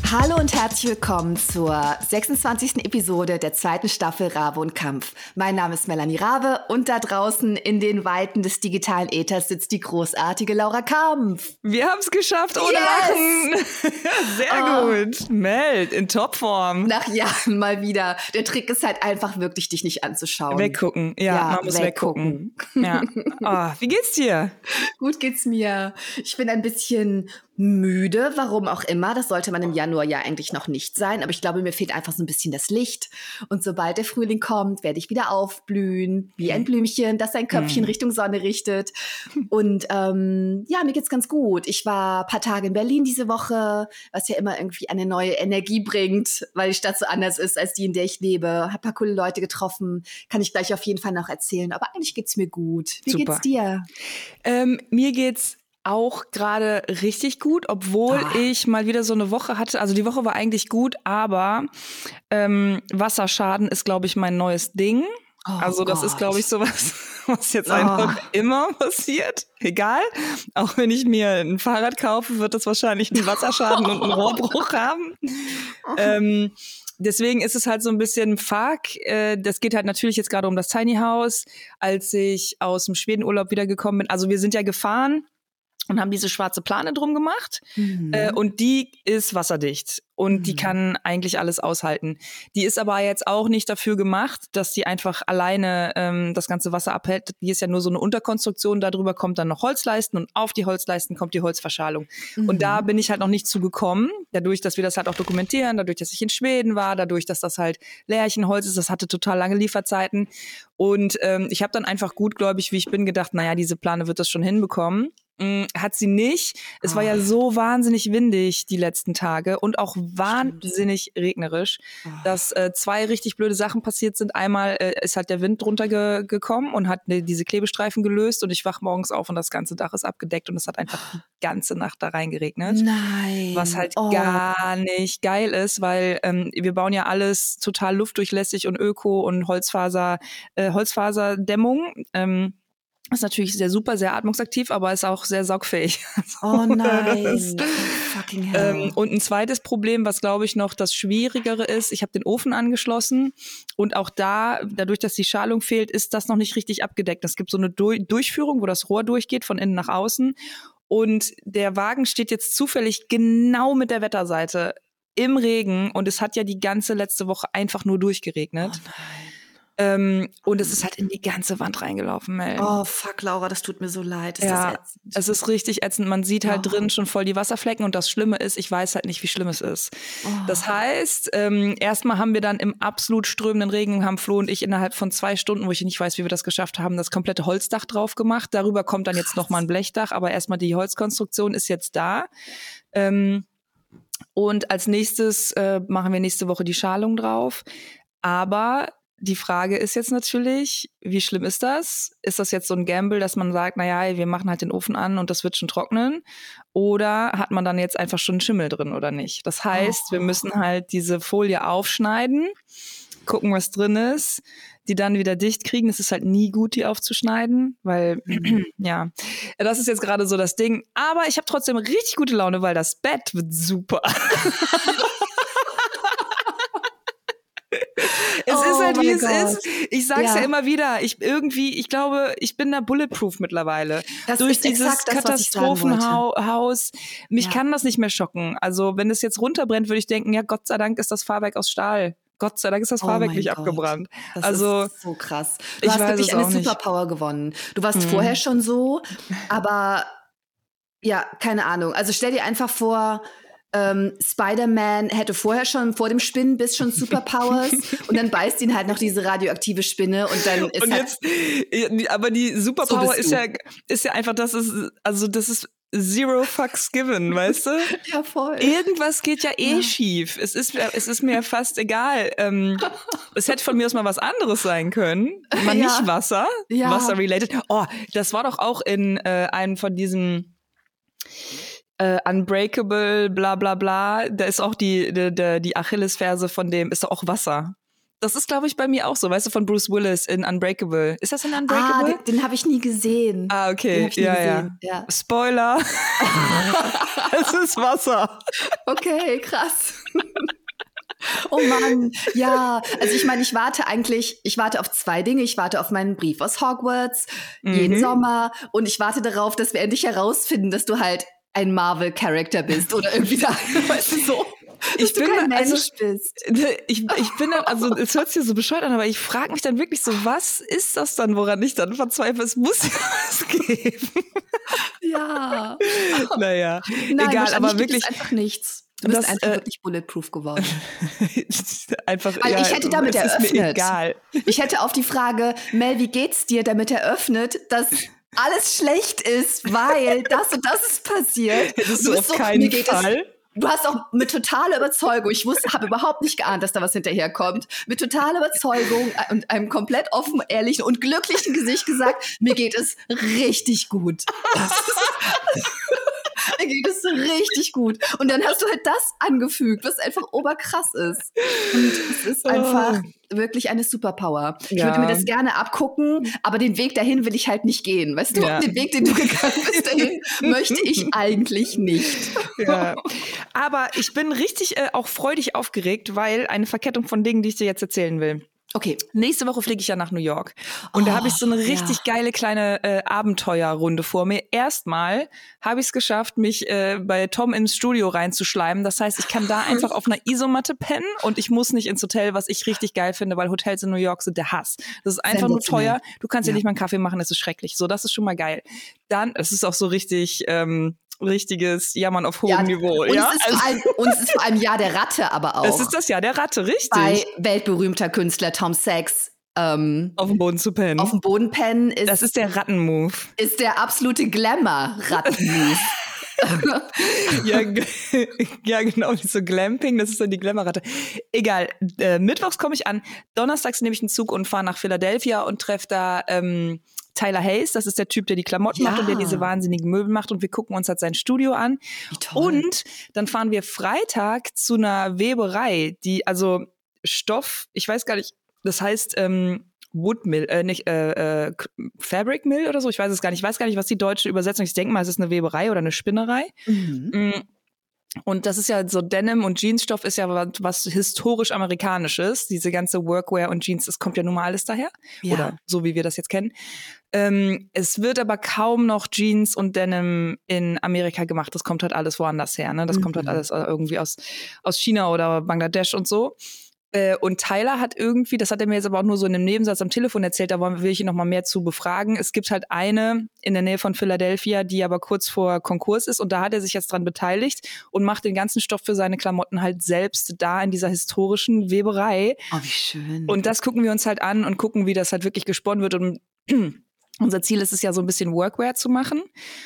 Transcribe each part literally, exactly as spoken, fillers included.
Hallo und herzlich willkommen zur sechsundzwanzigsten Episode der zweiten Staffel Rabe und Kampf. Mein Name ist Melanie Rabe und da draußen in den Weiten des digitalen Äthers sitzt die großartige Laura Kampf. Wir haben es geschafft ohne Yes! Lachen. Sehr Oh. gut. Mel, in Topform. Nach Jahren mal wieder. Der Trick ist halt einfach wirklich, dich nicht anzuschauen. Weggucken. Ja, Ja, man muss weggucken. weggucken. Ja. Oh, wie geht's dir? Gut geht's mir. Ich bin ein bisschen müde, warum auch immer. Das sollte man im Januar ja eigentlich noch nicht sein. Aber ich glaube, mir fehlt einfach so ein bisschen das Licht. Und sobald der Frühling kommt, werde ich wieder aufblühen, wie ein Blümchen, das sein Köpfchen Mhm. Richtung Sonne richtet. Und ähm, ja, mir geht's ganz gut. Ich war ein paar Tage in Berlin diese Woche, was ja immer irgendwie eine neue Energie bringt, weil die Stadt so anders ist als die, in der ich lebe. Hab ein paar coole Leute getroffen. Kann ich gleich auf jeden Fall noch erzählen. Aber eigentlich geht's mir gut. Wie Super. geht's dir? Ähm, mir geht's auch gerade richtig gut, obwohl Ah. ich mal wieder so eine Woche hatte. Also die Woche war eigentlich gut, aber ähm, Wasserschaden ist, glaube ich, mein neues Ding. Oh Also das ist, Gott. glaube ich, sowas, was jetzt Oh. einfach immer passiert. Egal. Auch wenn ich mir ein Fahrrad kaufe, wird das wahrscheinlich einen Wasserschaden und einen Rohrbruch haben. Ähm, deswegen ist es halt so ein bisschen fuck. Äh, das geht halt natürlich jetzt gerade um das Tiny House. Als ich aus dem Schwedenurlaub wiedergekommen bin, also wir sind ja gefahren und haben diese schwarze Plane drum gemacht. Mhm. Äh, und die ist wasserdicht. Und Mhm. die kann eigentlich alles aushalten. Die ist aber jetzt auch nicht dafür gemacht, dass die einfach alleine ähm, das ganze Wasser abhält. Die ist ja nur so eine Unterkonstruktion. Darüber kommt dann noch Holzleisten und auf die Holzleisten kommt die Holzverschalung. Mhm. Und da bin ich halt noch nicht zu gekommen. Dadurch, dass wir das halt auch dokumentieren, dadurch, dass ich in Schweden war, dadurch, dass das halt Lärchenholz ist, das hatte total lange Lieferzeiten. Und ähm, ich habe dann einfach gutgläubig, wie ich bin, gedacht, naja, diese Plane wird das schon hinbekommen. Mm, Hat sie nicht. Es war ja Ah. so wahnsinnig windig die letzten Tage und auch wahnsinnig regnerisch, Ah. dass äh, zwei richtig blöde Sachen passiert sind. Einmal äh, ist halt der Wind drunter ge- gekommen und hat ne, diese Klebestreifen gelöst und ich wach morgens auf und das ganze Dach ist abgedeckt und es hat einfach die ganze Nacht da reingeregnet. Nein. Was halt Oh. gar nicht geil ist, weil ähm, wir bauen ja alles total luftdurchlässig und öko und Holzfaser, äh, Holzfaserdämmung. Ähm, ist natürlich sehr super, sehr atmungsaktiv, aber ist auch sehr saugfähig. Oh nein. Das- Fucking hell. ähm, und ein zweites Problem, was glaube ich noch das Schwierigere ist, ich habe den Ofen angeschlossen und auch da, dadurch, dass die Schalung fehlt, ist das noch nicht richtig abgedeckt. Es gibt so eine du- Durchführung, wo das Rohr durchgeht, von innen nach außen. Und der Wagen steht jetzt zufällig genau mit der Wetterseite im Regen und es hat ja die ganze letzte Woche einfach nur durchgeregnet. Oh nein. Ähm, und es ist halt in die ganze Wand reingelaufen, Mel. Oh fuck, Laura, das tut mir so leid. Ist ja, das ätzend? es ist richtig ätzend. Man sieht halt Oh. drin schon voll die Wasserflecken und das Schlimme ist, ich weiß halt nicht, wie schlimm es ist. Oh. Das heißt, ähm, erstmal haben wir dann im absolut strömenden Regen, haben Flo und ich innerhalb von zwei Stunden, wo ich nicht weiß, wie wir das geschafft haben, das komplette Holzdach drauf gemacht. Darüber kommt dann jetzt nochmal ein Blechdach, aber erstmal die Holzkonstruktion ist jetzt da. Ähm, und als nächstes äh, machen wir nächste Woche die Schalung drauf. Aber die Frage ist jetzt natürlich, wie schlimm ist das? Ist das jetzt so ein Gamble, dass man sagt, naja, wir machen halt den Ofen an und das wird schon trocknen? Oder hat man dann jetzt einfach schon einen Schimmel drin oder nicht? Das heißt, Oh. wir müssen halt diese Folie aufschneiden, gucken, was drin ist, die dann wieder dicht kriegen. Es ist halt nie gut, die aufzuschneiden, weil, ja, das ist jetzt gerade so das Ding. Aber ich habe trotzdem richtig gute Laune, weil das Bett wird super. Es Oh ist halt, wie mein es Gott. ist. Ich sag's ja. Ja. immer wieder. Ich irgendwie, ich glaube, ich bin da bulletproof mittlerweile. Das Durch ist dieses exakt das, was ich sagen wollte. Katastrophenhaus. Mich Ja. kann das nicht mehr schocken. Also, wenn es jetzt runterbrennt, würde ich denken, ja, Gott sei Dank ist das Fahrwerk aus Stahl. Gott sei Dank ist das Oh Fahrwerk mein nicht Gott. abgebrannt. Das Also, ist so krass. Du ich hast weiß wirklich es eine auch nicht. Superpower gewonnen. Du warst Mhm. vorher schon so, aber ja, keine Ahnung. Also stell dir einfach vor, ähm, Spider-Man hätte vorher schon vor dem Spinnenbiss schon Superpowers und dann beißt ihn halt noch diese radioaktive Spinne und dann ist Und halt jetzt, aber die Superpower bist ist du. ja, ist ja einfach, das ist, also das ist zero fucks given, weißt du? ja voll. Irgendwas geht ja eh Ja. schief. Es ist, es ist mir fast egal. Ähm, es hätte von mir aus mal was anderes sein können. Mal Ja. nicht Wasser. Ja. Wasser-related. Oh, das war doch auch in äh, einem von diesen äh, Unbreakable, bla bla bla. Da ist auch die, die, die, die Achillesferse von dem, ist doch auch Wasser. Das ist, glaube ich, bei mir auch so, weißt du, von Bruce Willis in Unbreakable. Ist das in Ah, Unbreakable? den, den habe ich nie gesehen. Ah, Den okay. hab ich nie Ja, gesehen. ja. Ja. Spoiler. Es ist Wasser. Okay, krass. Oh Mann, ja. Also ich meine, ich warte eigentlich, ich warte auf zwei Dinge. Ich warte auf meinen Brief aus Hogwarts jeden Mhm. Sommer und ich warte darauf, dass wir endlich herausfinden, dass du halt ein Marvel-Charakter bist oder irgendwie da, weißt du, so. Dass Ich du bin kein also, Mensch bist. Ich, ich bin dann, also es hört sich so bescheuert an, aber ich frage mich dann wirklich so, was ist das dann, woran ich dann verzweifle? Es muss ja was geben. Ja. Naja, Nein, egal, aber gibt wirklich. es einfach nichts. Du bist Das, einfach äh, wirklich bulletproof geworden. einfach, Weil ja, ich hätte damit es ist mir eröffnet. egal. Ich hätte auf die Frage, Mel, wie geht's dir, damit eröffnet, dass alles schlecht ist, weil das und das ist passiert. Hättest du du bist auf so, keinen mir geht Fall. Es, du hast auch mit totaler Überzeugung, ich wusste, habe überhaupt nicht geahnt, dass da was hinterherkommt, mit totaler Überzeugung und einem komplett offen, ehrlichen und glücklichen Gesicht gesagt, mir geht es richtig gut. Mir geht es richtig gut. Und dann hast du halt das angefügt, was einfach oberkrass ist. Und es ist einfach wirklich eine Superpower. Ich Ja. würde mir das gerne abgucken, aber den Weg dahin will ich halt nicht gehen. Weißt du, Ja. den Weg, den du gegangen bist dahin, möchte ich eigentlich nicht. Ja. Aber ich bin richtig äh, auch freudig aufgeregt, weil eine Verkettung von Dingen, die ich dir jetzt erzählen will. Okay. Nächste Woche fliege ich ja nach New York. Und Oh, da habe ich so eine richtig ja. geile kleine äh, Abenteuerrunde vor mir. Erstmal habe ich es geschafft, mich äh, bei Tom ins Studio reinzuschleimen. Das heißt, ich kann da einfach auf einer Isomatte pennen und ich muss nicht ins Hotel, was ich richtig geil finde, weil Hotels in New York sind der Hass. Das ist einfach nur teuer. Du kannst dir Ja. nicht mal einen Kaffee machen, das ist schrecklich. So, das ist schon mal geil. Dann, es ist auch so richtig... Ähm, richtiges Jammern auf hohem Ja, Niveau. Und, Ja? es ist vor allem, und es ist vor allem Jahr der Ratte aber auch. Es ist das Jahr der Ratte, richtig. Bei weltberühmter Künstler Tom Sachs ähm, auf dem Boden zu pennen. auf dem Boden pennen ist, Das ist der Rattenmove. ist der absolute Glamour-Ratten-Move. ja, ja, genau, so Glamping, das ist dann die Glamour-Ratte. Egal, äh, mittwochs komme ich an, donnerstags nehme ich einen Zug und fahre nach Philadelphia und treffe da ähm, Tyler Hayes, das ist der Typ, der die Klamotten Ja. macht und der diese wahnsinnigen Möbel macht und wir gucken uns halt sein Studio an. Wie toll. Und dann fahren wir Freitag zu einer Weberei, die, also Stoff, ich weiß gar nicht, das heißt ähm, Woodmill, äh, nicht äh, äh, Fabric Mill oder so, ich weiß es gar nicht, ich weiß gar nicht, was die deutsche Übersetzung ist. Ich denke mal, es ist eine Weberei oder eine Spinnerei. Mhm. Und das ist ja so Denim und Jeansstoff ist ja was, was historisch amerikanisches. Diese ganze Workwear und Jeans, das kommt ja nun mal alles daher. Ja. Oder so, wie wir das jetzt kennen. Ähm, es wird aber kaum noch Jeans und Denim in Amerika gemacht. Das kommt halt alles woanders her. Ne? Das Mhm. kommt halt alles irgendwie aus, aus China oder Bangladesch und so. Äh, und Tyler hat irgendwie, das hat er mir jetzt aber auch nur so in einem Nebensatz am Telefon erzählt, da will ich ihn noch mal mehr zu befragen. Es gibt halt eine in der Nähe von Philadelphia, die aber kurz vor Konkurs ist und da hat er sich jetzt dran beteiligt und macht den ganzen Stoff für seine Klamotten halt selbst da in dieser historischen Weberei. Oh, wie schön. Und das gucken wir uns halt an und gucken, wie das halt wirklich gesponnen wird. Und unser Ziel ist es ja so ein bisschen Workwear zu machen.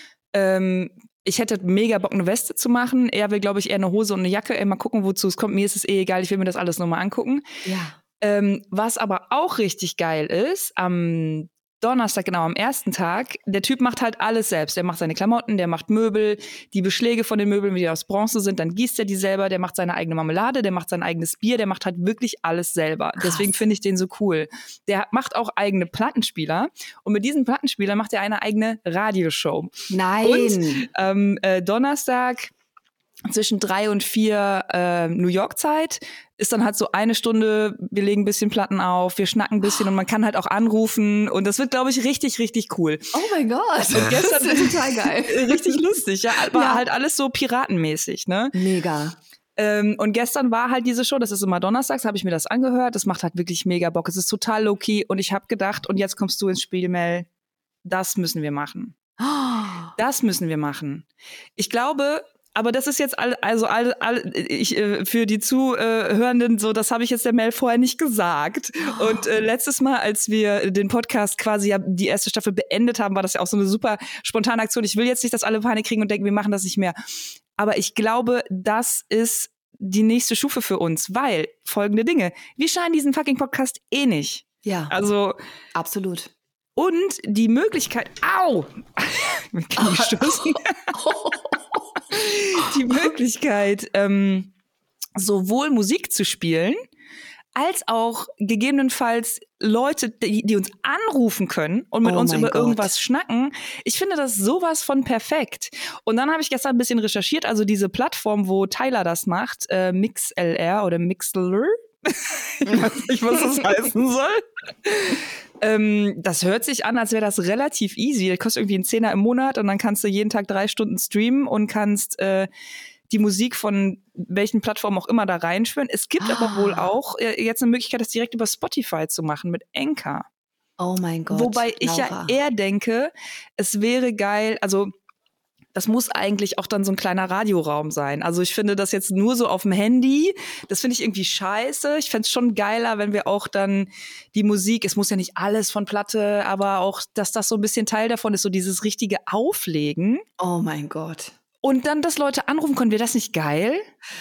Ähm, Ich hätte mega Bock, eine Weste zu machen. Er will, glaube ich, eher eine Hose und eine Jacke. Ey, mal gucken, wozu es kommt. Mir ist es eh egal. Ich will mir das alles nochmal angucken. ja. Ähm, was aber auch richtig geil ist, am Donnerstag, genau am ersten Tag, der Typ macht halt alles selbst. Der macht seine Klamotten, der macht Möbel, die Beschläge von den Möbeln, wie die aus Bronze sind, dann gießt er die selber, der macht seine eigene Marmelade, der macht sein eigenes Bier, der macht halt wirklich alles selber. Krass. Deswegen finde ich den so cool. Der macht auch eigene Plattenspieler und mit diesen Plattenspielern macht er eine eigene Radioshow. Nein. Und ähm, äh, Donnerstag zwischen drei und vier äh, New York Zeit ist dann halt so eine Stunde, wir legen ein bisschen Platten auf, wir schnacken ein bisschen und man kann halt auch anrufen und das wird, glaube ich, richtig, richtig cool. Oh mein Gott. Und gestern das ist total geil. richtig lustig, ja, war Ja. halt alles so piratenmäßig, ne? Mega. Ähm, und gestern war halt diese Show, das ist immer donnerstags, habe ich mir das angehört, das macht halt wirklich mega Bock, es ist total low-key und ich habe gedacht, und jetzt kommst du ins Spiel, Mel, das müssen wir machen. Das müssen wir machen. Ich glaube, aber das ist jetzt all, also all, all, ich, äh, für die Zuhörenden so, das habe ich jetzt der Mel vorher nicht gesagt. Und äh, letztes Mal, als wir den Podcast quasi ja die erste Staffel beendet haben, war das ja auch so eine super spontane Aktion. Ich will jetzt nicht, dass alle Panik kriegen und denken, wir machen das nicht mehr. Aber ich glaube, das ist die nächste Stufe für uns, weil folgende Dinge. Wir scheinen diesen fucking Podcast eh nicht. Ja, Also absolut. und die Möglichkeit, au, mit Knie stoßen. Die Möglichkeit, ähm, sowohl Musik zu spielen, als auch gegebenenfalls Leute, die, die uns anrufen können und mit Oh uns mein über Gott. irgendwas schnacken. Ich finde das sowas von perfekt. Und dann habe ich gestern ein bisschen recherchiert, also diese Plattform, wo Tyler das macht, äh, MixLR oder Mixlr. Ich weiß nicht, was das heißen soll. Ähm, das hört sich an, als wäre das relativ easy. Das kostet irgendwie einen Zehner im Monat und dann kannst du jeden Tag drei Stunden streamen und kannst äh, die Musik von welchen Plattformen auch immer da reinschwören. Es gibt Ah. aber wohl auch äh, jetzt eine Möglichkeit, das direkt über Spotify zu machen mit Anchor. Oh mein Gott, Wobei ich Laura. ja eher denke, es wäre geil, also das muss eigentlich auch dann so ein kleiner Radioraum sein. Also ich finde das jetzt nur so auf dem Handy, das finde ich irgendwie scheiße. Ich fände es schon geiler, wenn wir auch dann die Musik, es muss ja nicht alles von Platte, aber auch, dass das so ein bisschen Teil davon ist, so dieses richtige Auflegen. Oh mein Gott. Und dann, dass Leute anrufen können, wäre das nicht geil?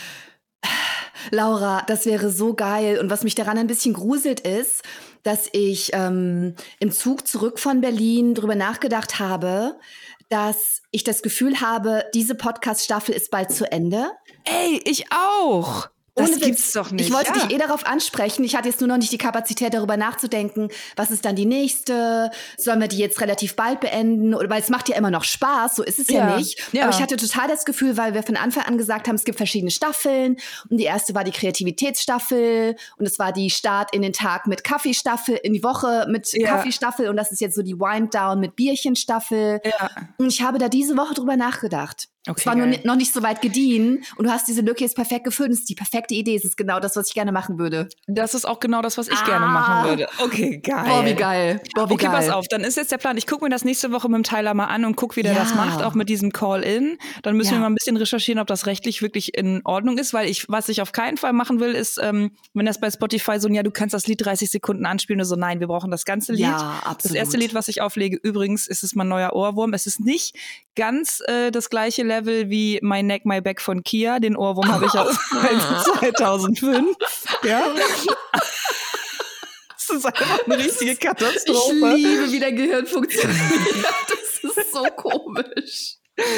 Laura, das wäre so geil. Und was mich daran ein bisschen gruselt ist, dass ich ähm, im Zug zurück von Berlin drüber nachgedacht habe, dass ich das Gefühl habe, diese Podcast-Staffel ist bald zu Ende. Ey, ich auch. Das Ohne gibt's Witz. doch nicht. Ich wollte ja. dich eh darauf ansprechen. Ich hatte jetzt nur noch nicht die Kapazität, darüber nachzudenken, was ist dann die nächste? Sollen wir die jetzt relativ bald beenden? Oder weil es macht ja immer noch Spaß, so ist es ja, Ja, nicht. ja. Aber ich hatte total das Gefühl, weil wir von Anfang an gesagt haben, es gibt verschiedene Staffeln. Und die erste war die Kreativitätsstaffel. Und es war die Start in den Tag mit Kaffeestaffel, in die Woche mit Ja. Kaffeestaffel. Und das ist jetzt so die Wind-Down mit Bierchenstaffel. Ja. Und ich habe da diese Woche drüber nachgedacht. Okay, es war nur geil. ni- noch nicht so weit gediehen und du hast diese Lücke jetzt perfekt gefüllt. Das ist die perfekte Idee. Es ist genau das, was ich gerne machen würde. Das ist auch genau das, was ich Ah. gerne machen würde. Okay, geil. Boah, wie geil. Boah, wie Okay, geil. pass auf, dann ist jetzt der Plan. Ich gucke mir das nächste Woche mit dem Tyler mal an und gucke, wie der Ja. das macht, auch mit diesem Call-In. Dann müssen Ja. wir mal ein bisschen recherchieren, ob das rechtlich wirklich in Ordnung ist, weil ich, was ich auf keinen Fall machen will, ist, ähm, wenn das bei Spotify so, ja, du kannst das Lied dreißig Sekunden anspielen, und so, nein, wir brauchen das ganze Lied. Ja, absolut. Das erste Lied, was ich auflege, übrigens, ist es mein neuer Ohrwurm. Es ist nicht ganz äh, das gleiche Level wie My Neck, My Back von Kia. Den Ohrwurm habe ich aus zweitausendfünf. Ja. Das ist einfach eine richtige Katastrophe. Ich liebe, wie dein Gehirn funktioniert. Das ist so komisch.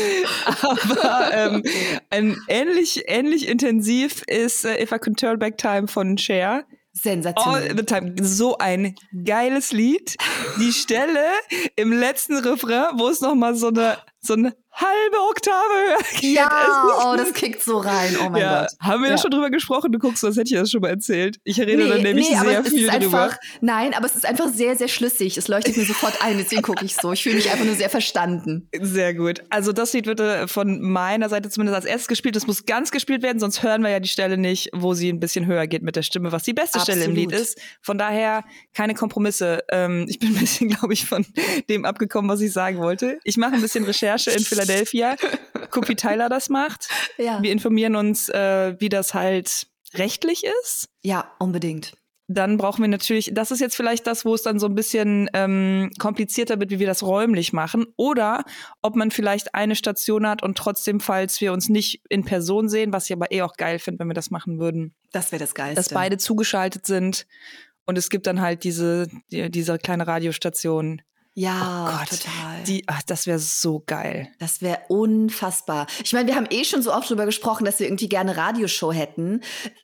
Aber ähm, ein ähnlich, ähnlich intensiv ist äh, If I Could Turn Back Time von Cher. Sensationell. All the time. So ein geiles Lied. Die Stelle im letzten Refrain, wo es nochmal so eine, so eine halbe Oktave höher geht. Ja, Es ist- oh, das kickt so rein. Oh mein ja, Gott. haben wir ja Ja. schon drüber gesprochen? Du guckst, das hätte ich das schon mal erzählt. Ich rede dann nämlich nee, aber sehr es viel ist drüber. einfach, nein, aber es ist einfach sehr, sehr schlüssig. Es leuchtet mir sofort ein, deswegen gucke ich so. Ich fühle mich einfach nur sehr verstanden. Sehr gut. Also das Lied wird äh, von meiner Seite zumindest als erstes gespielt. Das muss ganz gespielt werden, sonst hören wir ja die Stelle nicht, wo sie ein bisschen höher geht mit der Stimme, was die beste Stelle im Lied Absolut. ist. Von daher keine Kompromisse. Ähm, ich bin ein bisschen, glaube ich, von dem abgekommen, was ich sagen wollte. Ich mache ein bisschen Recherche in Philadelphia, guck, wie Tyler das macht. Ja. Wir informieren uns, äh, wie das halt rechtlich ist. Ja, unbedingt. Dann brauchen wir natürlich, das ist jetzt vielleicht das, wo es dann so ein bisschen ähm, komplizierter wird, wie wir das räumlich machen. Oder ob man vielleicht eine Station hat und trotzdem, falls wir uns nicht in Person sehen, was ich aber eh auch geil finde, wenn wir das machen würden, Das wäre das Geilste. dass beide zugeschaltet sind und es gibt dann halt diese, die, diese kleine Radiostation. Ja, Oh Gott, total. Die, ach, das wäre so geil. Das wäre unfassbar. Ich meine, wir haben eh schon so oft drüber gesprochen, dass wir irgendwie gerne Radioshow hätten.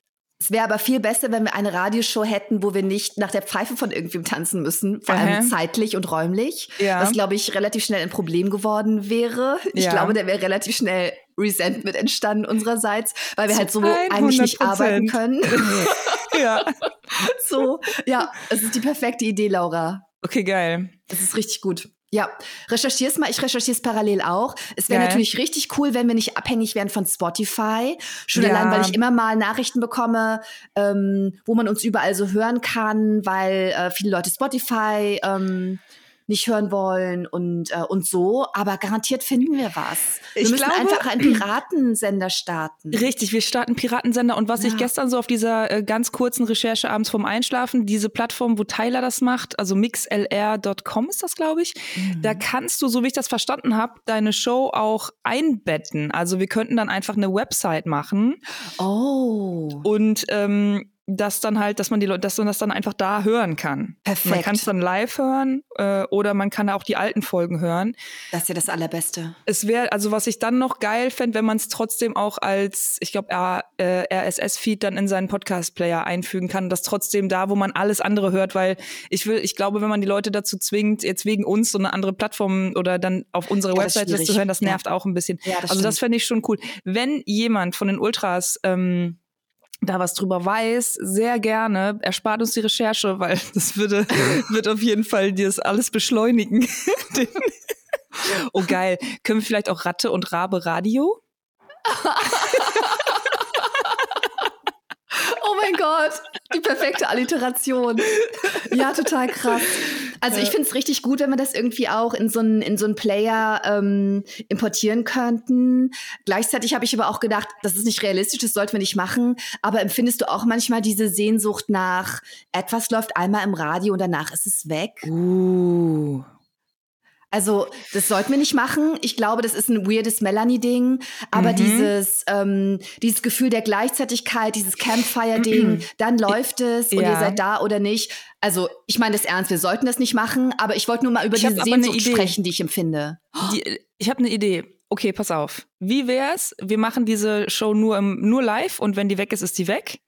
Es wäre aber viel besser, wenn wir eine Radioshow hätten, wo wir nicht nach der Pfeife von irgendwem tanzen müssen, vor allem Aha. zeitlich und räumlich. Ja. Was, glaube ich, relativ schnell ein Problem geworden wäre. Ich Ja. glaube, da wäre relativ schnell Resentment entstanden unsererseits, weil wir halt so hundert eigentlich nicht Prozent. arbeiten können. Ja. So, ja, es ist die perfekte Idee, Laura. Okay, geil. Das ist richtig gut. Ja, recherchier's mal. Ich recherchier's parallel auch. Es wäre Geil. natürlich richtig cool, wenn wir nicht abhängig wären von Spotify. Schon Ja. allein, weil ich immer mal Nachrichten bekomme, ähm, wo man uns überall so hören kann, weil äh, viele Leute Spotify ähm, nicht hören wollen und, äh, und so. Aber garantiert finden wir was. Wir Ich müssen glaube- einfach einen Piratensender starten. Richtig, wir starten Piratensender und was ich Ja. gestern so auf dieser äh, ganz kurzen Recherche abends vorm Einschlafen, diese Plattform, wo Tyler das macht, also mixlr Punkt com ist das, glaube ich, Mhm. da kannst du, so wie ich das verstanden habe, deine Show auch einbetten. Also wir könnten dann einfach eine Website machen Oh. und ähm, dass dann halt, dass man die Leute, dass man das dann einfach da hören kann. Perfekt. Man kann es dann live hören äh, oder man kann auch die alten Folgen hören. Das ist ja das Allerbeste. Es wäre, also was ich dann noch geil fände, wenn man es trotzdem auch als, ich glaube, R S S-Feed dann in seinen Podcast-Player einfügen kann, das trotzdem da, wo man alles andere hört, weil ich will, ich glaube, wenn man die Leute dazu zwingt, jetzt wegen uns so eine andere Plattform oder dann auf unsere Ja, Website das zu hören, das nervt ja. auch ein bisschen. Ja, das also stimmt. das fände ich schon cool. Wenn jemand von den Ultras ähm, da was drüber weiß, sehr gerne. Erspart uns die Recherche, weil das würde, wird auf jeden Fall das alles beschleunigen. Oh geil. Können wir vielleicht auch Ratte und Rabe Radio? Oh mein Gott, die perfekte Alliteration. Ja, total krass. Also ich finde es richtig gut, wenn wir das irgendwie auch in so einen in so einen Player ähm, importieren könnten. Gleichzeitig habe ich aber auch gedacht, das ist nicht realistisch, das sollten wir nicht machen. Aber empfindest du auch manchmal diese Sehnsucht nach, etwas läuft einmal im Radio und danach ist es weg? Uh. Also das sollten wir nicht machen. Ich glaube, das ist ein weirdes Melanie-Ding. Aber mhm. dieses ähm, dieses Gefühl der Gleichzeitigkeit, dieses Campfire-Ding, mhm. dann läuft es und ja. ihr seid da oder nicht. Also ich meine das ernst, wir sollten das nicht machen. Aber ich wollte nur mal über ich diese Sehnsucht sprechen, die ich empfinde. Die, ich habe eine Idee. Okay, pass auf. Wie wär's? Wir machen diese Show nur, im, nur live und wenn die weg ist, ist die weg.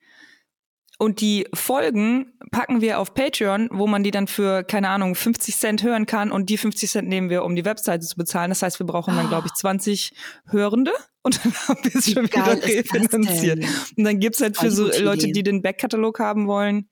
Und die Folgen packen wir auf Patreon, wo man die dann für, keine Ahnung, fünfzig Cent hören kann. Und die fünfzig Cent nehmen wir, um die Webseite zu bezahlen. Das heißt, wir brauchen dann, glaube ich, zwanzig Hörende. Und dann haben wir es schon wieder refinanziert. Und dann gibt's halt für so Leute, die den Backkatalog haben wollen.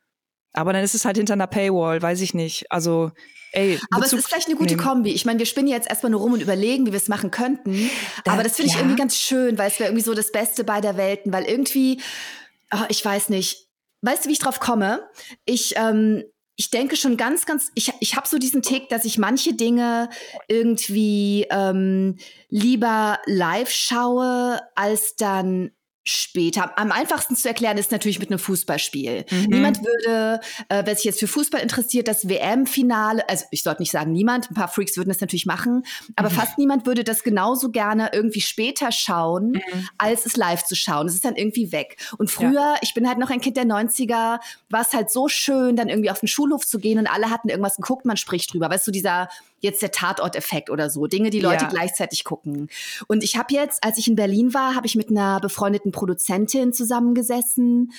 Aber dann ist es halt hinter einer Paywall, weiß ich nicht. Also, ey. Aber Bezug es ist vielleicht eine gute nehmen. Kombi. Ich meine, wir spinnen jetzt erstmal nur rum und überlegen, wie wir es machen könnten. Das, aber das finde ich ja. irgendwie ganz schön, weil es wäre irgendwie so das Beste beider Welten. Weil irgendwie... Oh, ich weiß nicht. Weißt du, wie ich drauf komme? Ich, ähm, ich denke schon ganz, ganz, ich, ich habe so diesen Tick, dass ich manche Dinge irgendwie ähm, lieber live schaue, als dann später. Am einfachsten zu erklären ist natürlich mit einem Fußballspiel. Mhm. Niemand würde, äh, wer sich jetzt für Fußball interessiert, das W M-Finale, also ich sollte nicht sagen niemand, ein paar Freaks würden das natürlich machen, aber mhm. fast niemand würde das genauso gerne irgendwie später schauen, mhm. als es live zu schauen. Das ist dann irgendwie weg. Und früher, ja. ich bin halt noch ein Kind der neunziger, war es halt so schön, dann irgendwie auf den Schulhof zu gehen und alle hatten irgendwas geguckt, man spricht drüber. Weißt du, dieser jetzt der Tatort-Effekt oder so. Dinge, die Leute ja. gleichzeitig gucken. Und ich habe jetzt, als ich in Berlin war, habe ich mit einer befreundeten Produzentin zusammengesessen.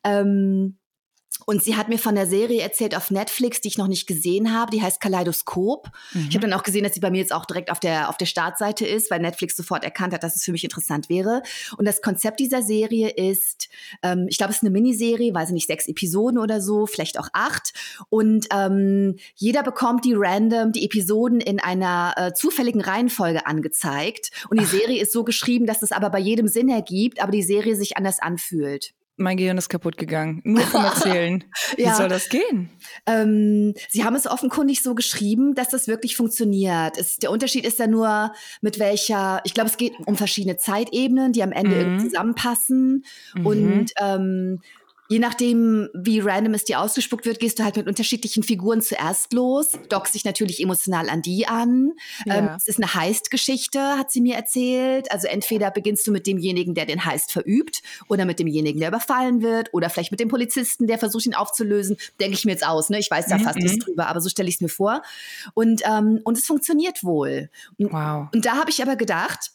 Ähm, und sie hat mir von der Serie erzählt auf Netflix, die ich noch nicht gesehen habe. Die heißt Kaleidoskop. Mhm. Ich habe dann auch gesehen, dass sie bei mir jetzt auch direkt auf der, auf der Startseite ist, weil Netflix sofort erkannt hat, dass es für mich interessant wäre. Und das Konzept dieser Serie ist, ähm, ich glaube, es ist eine Miniserie, weiß ich nicht, sechs Episoden oder so, vielleicht auch acht. Und ähm, jeder bekommt die random, die Episoden in einer äh, zufälligen Reihenfolge angezeigt. Und die Ach. Serie ist so geschrieben, dass es aber bei jedem Sinn ergibt, aber die Serie sich anders anfühlt. Mein Gehirn ist kaputt gegangen. Nur vom Erzählen. Wie ja. soll das gehen? Ähm, sie haben es offenkundig so geschrieben, dass das wirklich funktioniert. Es, der Unterschied ist ja nur, mit welcher, ich glaube, es geht um verschiedene Zeitebenen, die am Ende mhm. irgendwie zusammenpassen. Mhm. Und ähm, je nachdem, wie random es dir ausgespuckt wird, gehst du halt mit unterschiedlichen Figuren zuerst los, dockst dich natürlich emotional an die an. Ja. Ähm, es ist eine Heist-Geschichte, hat sie mir erzählt. Also entweder beginnst du mit demjenigen, der den Heist verübt, oder mit demjenigen, der überfallen wird, oder vielleicht mit dem Polizisten, der versucht, ihn aufzulösen. Denke ich mir jetzt aus, ne? Ich weiß da mhm. fast nichts drüber, aber so stelle ich es mir vor. Und, ähm, und es funktioniert wohl. Wow. Und da habe ich aber gedacht,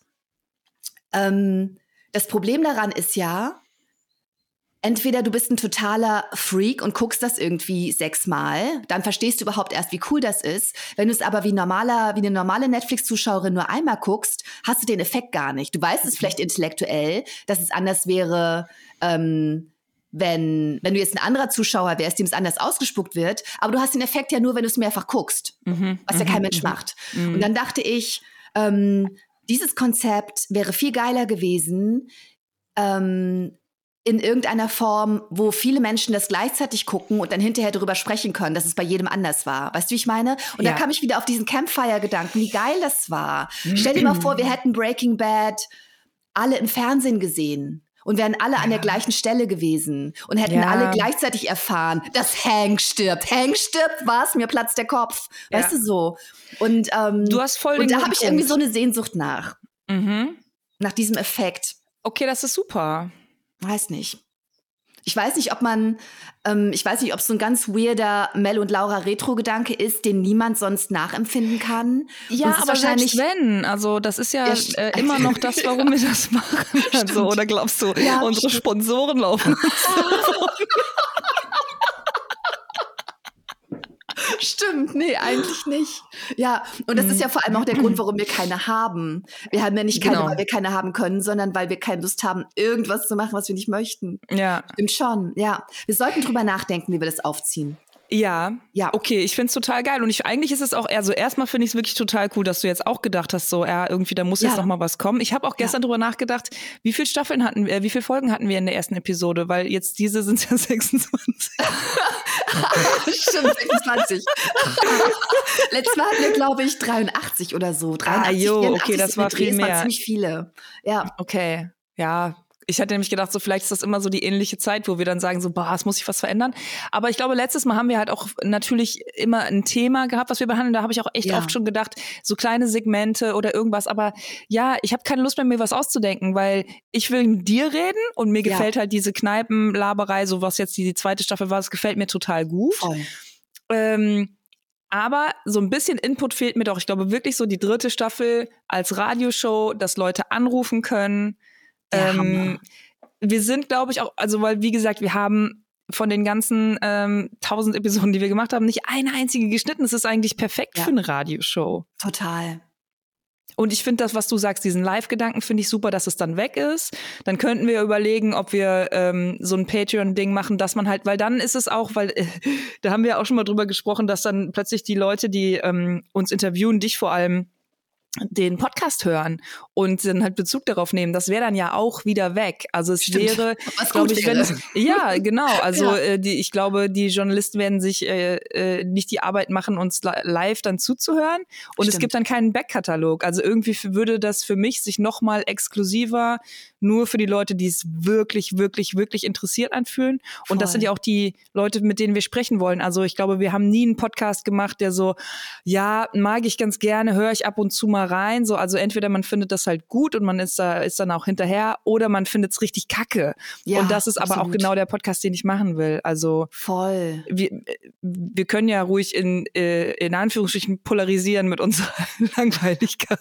ähm, das Problem daran ist ja, entweder du bist ein totaler Freak und guckst das irgendwie sechsmal, dann verstehst du überhaupt erst, wie cool das ist. Wenn du es aber wie normaler, wie eine normale Netflix-Zuschauerin nur einmal guckst, hast du den Effekt gar nicht. Du weißt es vielleicht intellektuell, dass es anders wäre, ähm, wenn, wenn du jetzt ein anderer Zuschauer wärst, dem es anders ausgespuckt wird, aber du hast den Effekt ja nur, wenn du es mehrfach guckst, mhm, was ja kein Mensch mhm, macht. Mhm. Und dann dachte ich, ähm, dieses Konzept wäre viel geiler gewesen, ähm, in irgendeiner Form, wo viele Menschen das gleichzeitig gucken und dann hinterher darüber sprechen können, dass es bei jedem anders war. Weißt du, wie ich meine? Und ja. da kam ich wieder auf diesen Campfire-Gedanken, wie geil das war. Mhm. Stell dir mal vor, wir hätten Breaking Bad alle im Fernsehen gesehen und wären alle ja. an der gleichen Stelle gewesen und hätten ja. alle gleichzeitig erfahren, dass Hank stirbt. Hank stirbt, was? Mir platzt der Kopf. Ja. Weißt du so? Und, ähm, du hast voll den und da habe ich irgendwie so eine Sehnsucht nach. Mhm. Nach diesem Effekt. Okay, das ist super. Weiß nicht. Ich weiß nicht, ob man, ähm, ich weiß nicht, ob es so ein ganz weirder Mel und Laura Retro-Gedanke ist, den niemand sonst nachempfinden kann. Ja, aber wahrscheinlich wenn. Also das ist ja, ja äh, immer noch das, warum wir das machen. Also, oder glaubst du, ja, unsere stimmt. Sponsoren laufen? Stimmt, nee, eigentlich nicht. Ja, und das ist ja vor allem auch der Grund, warum wir keine haben. Wir haben ja nicht keine, genau. weil wir keine haben können, sondern weil wir keine Lust haben, irgendwas zu machen, was wir nicht möchten. Ja. Stimmt schon, ja. Wir sollten drüber nachdenken, wie wir das aufziehen. Ja, ja, okay, ich find's total geil und ich eigentlich ist es auch, also erstmal finde ich es wirklich total cool, dass du jetzt auch gedacht hast, so, ja, irgendwie da muss jetzt ja. noch mal was kommen. Ich habe auch gestern ja. drüber nachgedacht, wie viele Staffeln hatten wir, wie viele Folgen hatten wir in der ersten Episode, weil jetzt diese sind ja sechsundzwanzig. Stimmt, sechsundzwanzig. Letztes Mal hatten wir, glaube ich, dreiundachtzig oder so. dreiundachtzig, ah, jo, okay, das war viel mehr. Das waren ziemlich viele. Ja. Okay, ja. Ich hatte nämlich gedacht, so vielleicht ist das immer so die ähnliche Zeit, wo wir dann sagen, so, boah, es muss sich was verändern. Aber ich glaube, letztes Mal haben wir halt auch natürlich immer ein Thema gehabt, was wir behandeln. Da habe ich auch echt ja. oft schon gedacht, so kleine Segmente oder irgendwas. Aber ja, ich habe keine Lust mehr, mir was auszudenken, weil ich will mit dir reden und mir ja. gefällt halt diese Kneipenlaberei, so was jetzt die, die zweite Staffel war, das gefällt mir total gut. Voll. Ähm, aber so ein bisschen Input fehlt mir doch. Ich glaube wirklich so die dritte Staffel als Radioshow, dass Leute anrufen können. Ähm, wir sind, glaube ich, auch, also weil, wie gesagt, wir haben von den ganzen ähm, tausend Episoden, die wir gemacht haben, nicht eine einzige geschnitten. Es ist eigentlich perfekt ja. für eine Radioshow. Total. Und ich finde das, was du sagst, diesen Live-Gedanken finde ich super, dass es dann weg ist. Dann könnten wir überlegen, ob wir ähm, so ein Patreon-Ding machen, dass man halt, weil dann ist es auch, weil äh, da haben wir auch schon mal drüber gesprochen, dass dann plötzlich die Leute, die ähm, uns interviewen, dich vor allem, den Podcast hören und dann halt Bezug darauf nehmen, das wäre dann ja auch wieder weg. Also es Stimmt. wäre, glaube ich, wenn es, ja, genau. Also ja. Äh, die, ich glaube, die Journalisten werden sich äh, äh, nicht die Arbeit machen, uns li- live dann zuzuhören. Und Stimmt. es gibt dann keinen Backkatalog. Also irgendwie f- würde das für mich sich noch mal exklusiver nur für die Leute, die es wirklich, wirklich, wirklich interessiert anfühlen. Und Voll. Das sind ja auch die Leute, mit denen wir sprechen wollen. Also ich glaube, wir haben nie einen Podcast gemacht, der so, ja, mag ich ganz gerne, höre ich ab und zu mal rein. So, also entweder man findet das halt gut und man ist da ist dann auch hinterher oder man findet es richtig kacke. Ja, und das ist absolut. aber auch genau der Podcast, den ich machen will. Also voll. Wir, wir können ja ruhig in, in Anführungsstrichen polarisieren mit unserer Langweiligkeit,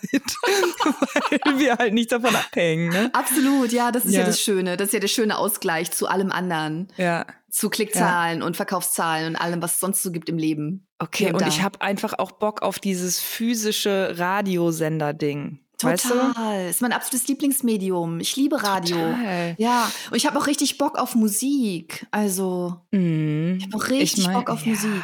weil wir halt nicht davon abhängen. Ne? Absolut, ja, das ist ja. ja das Schöne. Das ist ja der schöne Ausgleich zu allem anderen. Ja. Zu Klickzahlen ja. und Verkaufszahlen und allem, was es sonst so gibt im Leben. Okay, und, und ich habe einfach auch Bock auf dieses physische Radiosender-Ding. Total. Weißt du? Ist mein absolutes Lieblingsmedium. Ich liebe Radio. Total. Ja, und ich habe auch richtig Bock auf Musik. Also, mm. ich habe auch richtig ich mein, Bock auf ja. Musik.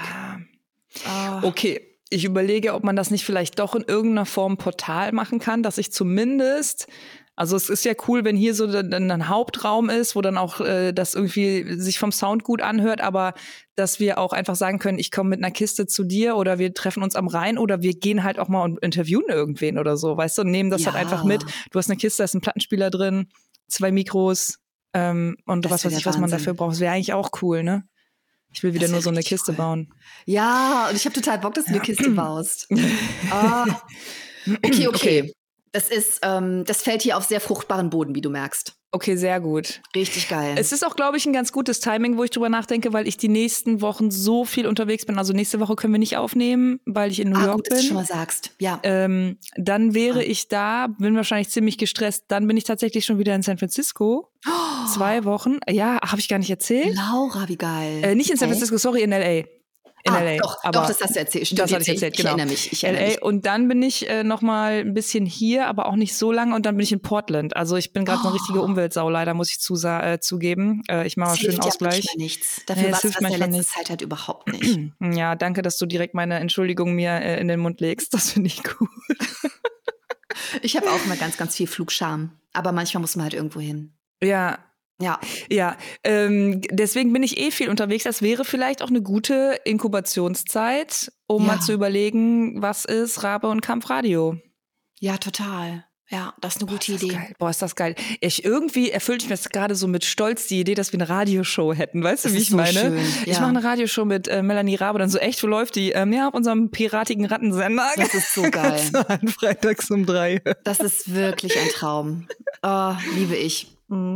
Oh. Okay, ich überlege, ob man das nicht vielleicht doch in irgendeiner Form Portal machen kann, dass ich zumindest... Also es ist ja cool, wenn hier so ein, ein Hauptraum ist, wo dann auch äh, das irgendwie sich vom Sound gut anhört, aber dass wir auch einfach sagen können, ich komme mit einer Kiste zu dir oder wir treffen uns am Rhein oder wir gehen halt auch mal und interviewen irgendwen oder so, weißt du, und nehmen das ja. halt einfach mit. Du hast eine Kiste, da ist ein Plattenspieler drin, zwei Mikros ähm, und das was weiß ich, was man dafür braucht. Das wäre eigentlich auch cool, ne? Ich will wieder nur so eine Kiste cool. bauen. Ja, und ich habe total Bock, dass du ja. eine Kiste baust. oh. Okay, okay. okay. Das ist, ähm, das fällt hier auf sehr fruchtbaren Boden, wie du merkst. Okay, sehr gut. Richtig geil. Es ist auch, glaube ich, ein ganz gutes Timing, wo ich drüber nachdenke, weil ich die nächsten Wochen so viel unterwegs bin. Also nächste Woche können wir nicht aufnehmen, weil ich in New ah, York gut, bin. dass du schon mal sagst. Ja. Ähm, dann wäre ah. ich da, bin wahrscheinlich ziemlich gestresst. Dann bin ich tatsächlich schon wieder in San Francisco. Oh. Zwei Wochen. Ja, habe ich gar nicht erzählt. Laura, wie geil. Äh, nicht in San Francisco, sorry, in L A. In ah, L A. Doch, aber doch, das hast du erzählt. Stimmt, das hatte ich erzählt, ich, genau. Ich erinnere mich. Ich erinnere L A. mich. Und dann bin ich äh, noch mal ein bisschen hier, aber auch nicht so lange. Und dann bin ich in Portland. Also ich bin gerade oh. eine richtige Umweltsau, leider, muss ich zusa- äh, zugeben. Äh, ich mache mal schön Ausgleich. Ja nichts. Dafür nee, war es in der letzten nicht. Zeit halt überhaupt nicht. Ja, danke, dass du direkt meine Entschuldigung mir äh, in den Mund legst. Das finde ich gut. Ich habe auch immer ganz, ganz viel Flugscham. Aber manchmal muss man halt irgendwo hin. Ja. Ja, ja. Ähm, deswegen bin ich eh viel unterwegs. Das wäre vielleicht auch eine gute Inkubationszeit, um ja. mal zu überlegen, was ist Rabe und Kampfradio. Ja, total. Ja, das ist eine gute Boah, ist Idee. Geil. Boah, ist das geil. Ich, irgendwie erfüllt mich das gerade so mit Stolz, die Idee, dass wir eine Radioshow hätten. Weißt du, das wie ich so meine? Schön. Ich ja. mache eine Radioshow mit äh, Melanie Rabe, dann so echt, wo läuft die? Ähm, ja, auf unserem piratigen Rattensender. Das ist so geil. Freitags um drei. Das ist wirklich ein Traum. Oh, liebe ich. Mhm.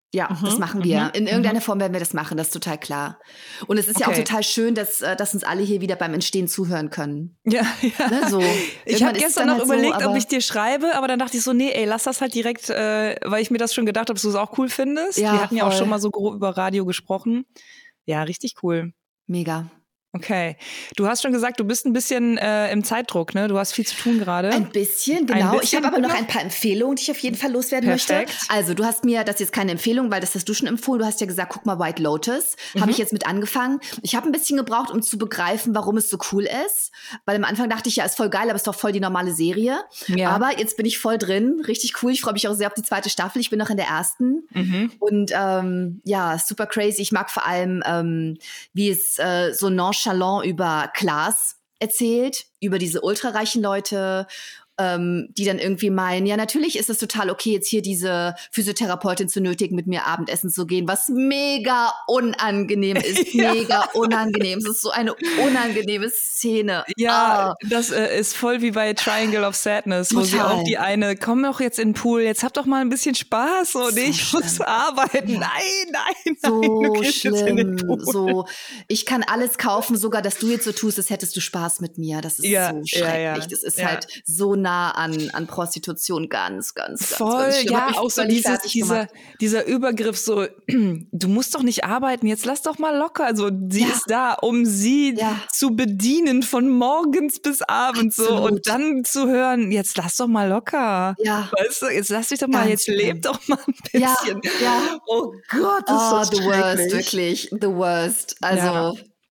Ja, mhm, das machen wir. In irgendeiner mhm. Form werden wir das machen, das ist total klar. Und es ist okay. ja auch total schön, dass, dass uns alle hier wieder beim Entstehen zuhören können. Ja, ja. Ne, so. Ich habe gestern noch halt überlegt, so, ob ich dir schreibe, aber dann dachte ich so, nee, ey, lass das halt direkt, äh, weil ich mir das schon gedacht habe, dass du es auch cool findest. Ja, wir hatten voll. ja auch schon mal so grob über Radio gesprochen. Ja, richtig cool. Mega. Okay. Du hast schon gesagt, du bist ein bisschen äh, im Zeitdruck, ne? Du hast viel zu tun gerade. Ein bisschen, genau. Ein bisschen, ich habe aber noch ein paar Empfehlungen, die ich auf jeden Fall loswerden Perfekt. möchte. Also, du hast mir, das ist jetzt keine Empfehlung, weil das hast du schon empfohlen. Du hast ja gesagt, guck mal White Lotus. Mhm. Habe ich jetzt mit angefangen. Ich habe ein bisschen gebraucht, um zu begreifen, warum es so cool ist. Weil am Anfang dachte ich, ja, ist voll geil, aber ist doch voll die normale Serie. Ja. Aber jetzt bin ich voll drin. Richtig cool. Ich freue mich auch sehr auf die zweite Staffel. Ich bin noch in der ersten. Mhm. Und ähm, ja, super crazy. Ich mag vor allem, ähm, wie es äh, so nonchalant über Klaas erzählt, über diese ultrareichen Leute, ähm, die dann irgendwie meinen, ja, natürlich ist es total okay, jetzt hier diese Physiotherapeutin zu nötigen, mit mir Abendessen zu gehen, was mega unangenehm ist, ja. mega unangenehm. Es ist so eine unangenehme Szene. Ja, ah. das äh, ist voll wie bei Triangle of Sadness, total. Wo sie auch die eine, komm doch jetzt in den Pool, jetzt hab doch mal ein bisschen Spaß und so ich schlimm. muss arbeiten. Ja. Nein, nein, so nein, du gehst schlimm. Jetzt in den Pool. So, ich kann alles kaufen, sogar, dass du jetzt so tust, als hättest du Spaß mit mir. Das ist ja, so schrecklich. Ja, ja. Das ist ja. halt so nah an, an Prostitution, ganz, ganz, Voll, ganz, ganz ja, auch so dieses, dieser, dieser Übergriff so, du musst doch nicht arbeiten, jetzt lass doch mal locker. Also sie ja. ist da, um sie ja. zu bedienen von morgens bis abends. So und dann zu hören, jetzt lass doch mal locker. Ja. Weißt du, jetzt lass dich doch mal, ganz jetzt leb doch mal ein bisschen. Ja, ja. Oh Gott, das oh, ist so the worst, wirklich, the worst. Also ja.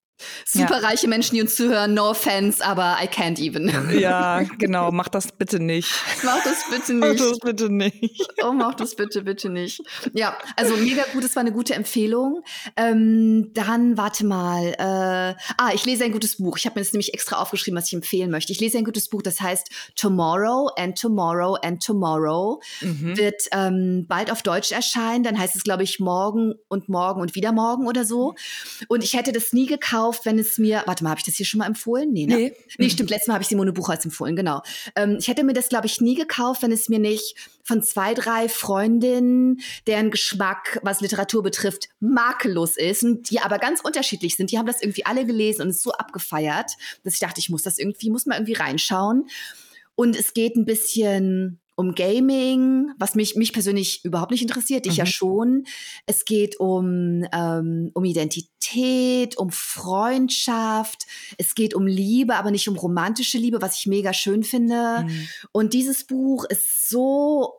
Super ja. reiche Menschen, die uns zuhören, no offense, aber I can't even. Ja, genau, mach das bitte nicht. Mach das bitte nicht. Mach das bitte nicht. Oh, mach das bitte, bitte nicht. Ja, also mega gut, das war eine gute Empfehlung. Ähm, dann, warte mal, äh, ah, ich lese ein gutes Buch. Ich habe mir das nämlich extra aufgeschrieben, was ich empfehlen möchte. Ich lese ein gutes Buch, das heißt Tomorrow and Tomorrow and Tomorrow. Mhm. Wird ähm, bald auf Deutsch erscheinen. Dann heißt es, glaube ich, morgen und morgen und wieder morgen oder so. Und ich hätte das nie gekauft, wenn es mir, warte mal, habe ich das hier schon mal empfohlen? Nee, ne? Nee, nee stimmt, letztes Mal habe ich Simone Buchholz empfohlen, genau. Ähm, ich hätte mir das, glaube ich, nie gekauft, wenn es mir nicht von zwei, drei Freundinnen, deren Geschmack, was Literatur betrifft, makellos ist und die aber ganz unterschiedlich sind. Die haben das irgendwie alle gelesen und es so abgefeiert, dass ich dachte, ich muss das irgendwie, muss mal irgendwie reinschauen. Und es geht ein bisschen um Gaming, was mich, mich persönlich überhaupt nicht interessiert, dich mhm. ja schon. Es geht um, ähm, um Identität, um Freundschaft. Es geht um Liebe, aber nicht um romantische Liebe, was ich mega schön finde. Mhm. Und dieses Buch ist so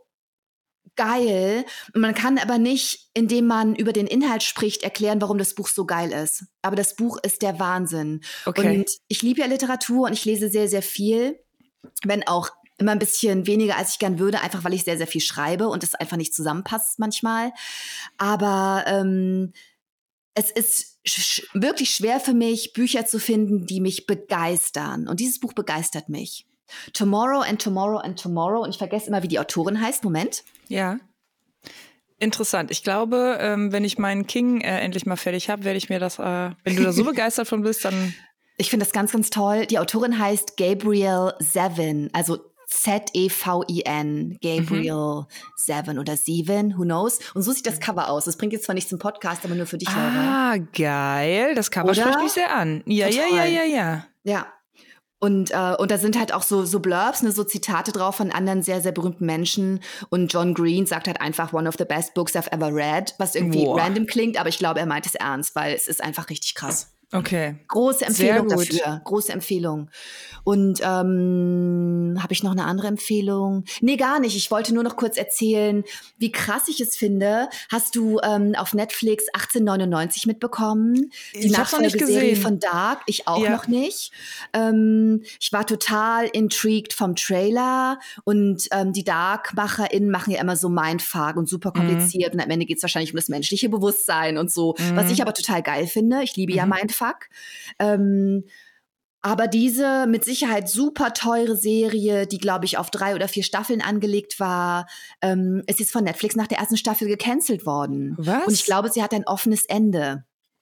geil. Man kann aber nicht, indem man über den Inhalt spricht, erklären, warum das Buch so geil ist. Aber das Buch ist der Wahnsinn. Okay. Und ich liebe ja Literatur und ich lese sehr, sehr viel, wenn auch immer ein bisschen weniger, als ich gern würde, einfach weil ich sehr, sehr viel schreibe und es einfach nicht zusammenpasst manchmal. Aber ähm, es ist sch- wirklich schwer für mich, Bücher zu finden, die mich begeistern. Und dieses Buch begeistert mich. Tomorrow and Tomorrow and Tomorrow. Und ich vergesse immer, wie die Autorin heißt. Moment. Ja. Interessant. Ich glaube, ähm, wenn ich meinen King äh, endlich mal fertig habe, werde ich mir das, äh, wenn du da so begeistert von bist, dann... Ich finde das ganz, ganz toll. Die Autorin heißt Gabrielle Zevin, also Z E V I N, Gabriel mhm. Zevin oder Zevin, who knows. Und so sieht das Cover aus. Das bringt jetzt zwar nichts zum Podcast, aber nur für dich, Laura. Ah, geil. Das Cover oder? Spricht mich sehr an. Ja, Total. ja, ja, ja, ja. Ja. Und, äh, und da sind halt auch so, so Blurbs, ne, so Zitate drauf von anderen sehr, sehr berühmten Menschen. Und John Green sagt halt einfach, one of the best books I've ever read, was irgendwie Boah. random klingt, aber ich glaube, er meint es ernst, weil es ist einfach richtig krass. Okay. Große Empfehlung dafür. Große Empfehlung. Und ähm, habe ich noch eine andere Empfehlung? Nee, gar nicht. Ich wollte nur noch kurz erzählen, wie krass ich es finde. Hast du ähm, auf Netflix achtzehnhundertneunundneunzig mitbekommen? Die Nachfolgeserie von Dark. Ich auch ja. noch nicht. Ähm, ich war total intrigued vom Trailer. Und ähm, die Dark-MacherInnen machen ja immer so Mindfuck und super kompliziert. Mhm. Und am Ende geht es wahrscheinlich um das menschliche Bewusstsein und so. Mhm. Was ich aber total geil finde. Ich liebe mhm. ja Mindfuck. Fuck. Ähm, aber diese mit Sicherheit super teure Serie, die, glaube ich, auf drei oder vier Staffeln angelegt war, ähm, ist jetzt von Netflix nach der ersten Staffel gecancelt worden. Was? Und ich glaube, sie hat ein offenes Ende.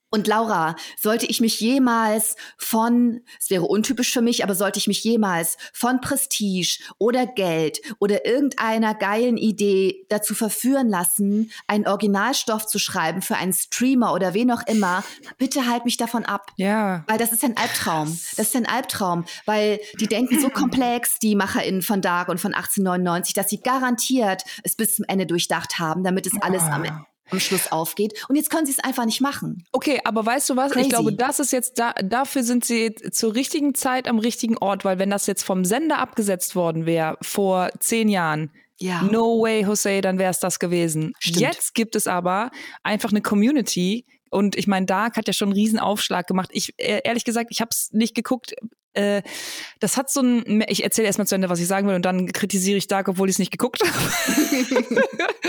Und Laura, sollte ich mich jemals von, es wäre untypisch für mich, aber sollte ich mich jemals von Prestige oder Geld oder irgendeiner geilen Idee dazu verführen lassen, einen Originalstoff zu schreiben für einen Streamer oder wen auch immer, bitte halt mich davon ab. Ja. Weil das ist ein Albtraum. Das ist ein Albtraum, weil die denken so komplex, die MacherInnen von Dark und von achtzehnhundertneunundneunzig, dass sie garantiert es bis zum Ende durchdacht haben, damit es alles am Ende am Schluss aufgeht. Und jetzt können sie es einfach nicht machen. Okay, aber weißt du was? Crazy. Ich glaube, das ist jetzt da, dafür sind sie zur richtigen Zeit am richtigen Ort, weil wenn das jetzt vom Sender abgesetzt worden wäre vor zehn Jahren, ja. no way, Jose, dann wäre es das gewesen. Stimmt. Jetzt gibt es aber einfach eine Community und ich meine, Dark hat ja schon einen riesen Aufschlag gemacht. Ich, ehrlich gesagt, ich habe es nicht geguckt. Äh, das hat so ein, ich erzähle erstmal zu Ende, was ich sagen will und dann kritisiere ich Dark, obwohl ich es nicht geguckt habe.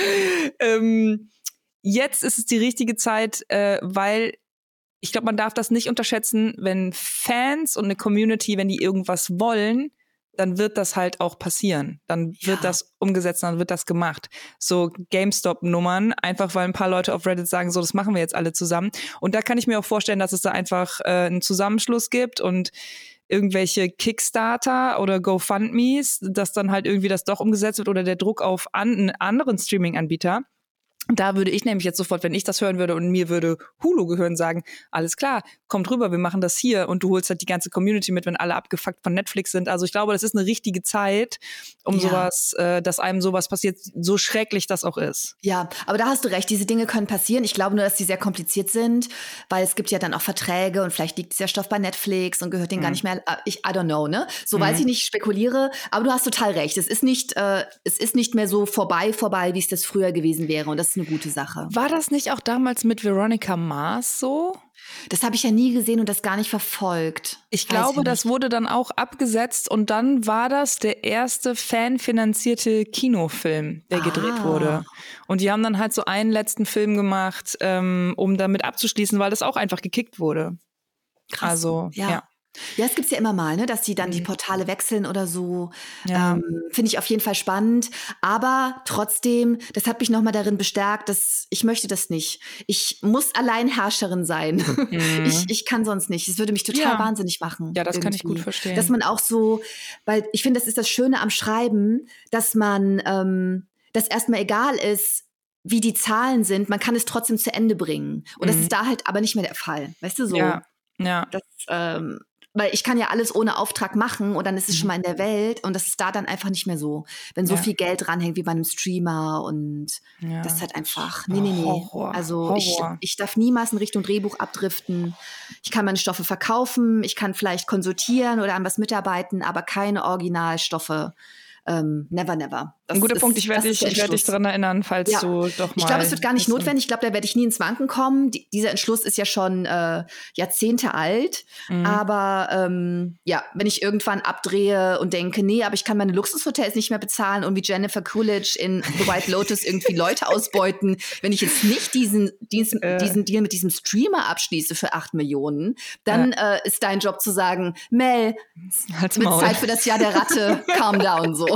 ähm, Jetzt ist es die richtige Zeit, äh, weil ich glaube, man darf das nicht unterschätzen, wenn Fans und eine Community, wenn die irgendwas wollen, dann wird das halt auch passieren. Dann wird Ja. das umgesetzt, dann wird das gemacht. So GameStop-Nummern, einfach weil ein paar Leute auf Reddit sagen, so, das machen wir jetzt alle zusammen. Und da kann ich mir auch vorstellen, dass es da einfach äh, einen Zusammenschluss gibt und irgendwelche Kickstarter oder GoFundMes, dass dann halt irgendwie das doch umgesetzt wird oder der Druck auf an, einen anderen Streaming-Anbieter. Da würde ich nämlich jetzt sofort, wenn ich das hören würde und mir würde Hulu gehören, sagen, alles klar, kommt rüber, wir machen das hier und du holst halt die ganze Community mit, wenn alle abgefuckt von Netflix sind. Also ich glaube, das ist eine richtige Zeit, um Ja. sowas, äh, dass einem sowas passiert, so schrecklich das auch ist. Ja, aber da hast du recht, diese Dinge können passieren. Ich glaube nur, dass sie sehr kompliziert sind, weil es gibt ja dann auch Verträge und vielleicht liegt dieser Stoff bei Netflix und gehört denen Mhm. gar nicht mehr. Ich, I don't know, ne? So Mhm. weiß ich nicht, spekuliere, aber du hast total recht. Es ist nicht, äh, es ist nicht mehr so vorbei, vorbei, wie es das früher gewesen wäre und das ist eine gute Sache. War das nicht auch damals mit Veronica Mars so? Das habe ich ja nie gesehen und das gar nicht verfolgt. Ich Weiß glaube, ich das nicht. wurde dann auch abgesetzt und dann war das der erste fanfinanzierte Kinofilm, der gedreht Ah. wurde. Und die haben dann halt so einen letzten Film gemacht, ähm, um damit abzuschließen, weil das auch einfach gekickt wurde. Krass. Also, ja. ja. Ja, es gibt's ja immer mal, ne, dass die dann die Mhm. Portale wechseln oder so. Ja. Ähm, finde ich auf jeden Fall spannend. Aber trotzdem, das hat mich nochmal darin bestärkt, dass ich möchte das nicht. Ich muss Alleinherrscherin sein. Mhm. Ich, ich kann sonst nicht. Das würde mich total Ja. wahnsinnig machen. Ja, das kann ich gut irgendwie. verstehen. Dass man auch so, weil ich finde, das ist das Schöne am Schreiben, dass man, ähm, dass erstmal egal ist, wie die Zahlen sind, man kann es trotzdem zu Ende bringen. Und das Mhm. ist da halt aber nicht mehr der Fall. Weißt du so? Ja, ja. Das, ähm, weil ich kann ja alles ohne Auftrag machen und dann ist es schon mal in der Welt und das ist da dann einfach nicht mehr so. Wenn so Ja. viel Geld dranhängt wie bei einem Streamer und Ja. das ist halt einfach, nee, nee, nee. Horror, Also ich, Horror. ich darf niemals in Richtung Drehbuch abdriften. Ich kann meine Stoffe verkaufen, ich kann vielleicht konsultieren oder an was mitarbeiten, aber keine Originalstoffe. Ähm, never, never. Das Ein guter ist, Punkt, ich werde das ist dich, der ich werd dich Entschluss. daran erinnern, falls Ja. du doch mal... Ich glaube, es wird gar nicht bisschen- notwendig. Ich glaube, da werde ich nie ins Wanken kommen. Die, dieser Entschluss ist ja schon äh, Jahrzehnte alt. Mhm. Aber ähm, ja, wenn ich irgendwann abdrehe und denke, nee, aber ich kann meine Luxushotels nicht mehr bezahlen und wie Jennifer Coolidge in The White Lotus irgendwie Leute ausbeuten, wenn ich jetzt nicht diesen, diesen, Äh. diesen Deal mit diesem Streamer abschließe für acht Millionen, dann äh, ist dein Job zu sagen, Mel, Halt's mit Maul. Zeit für das Jahr der Ratte, calm down so.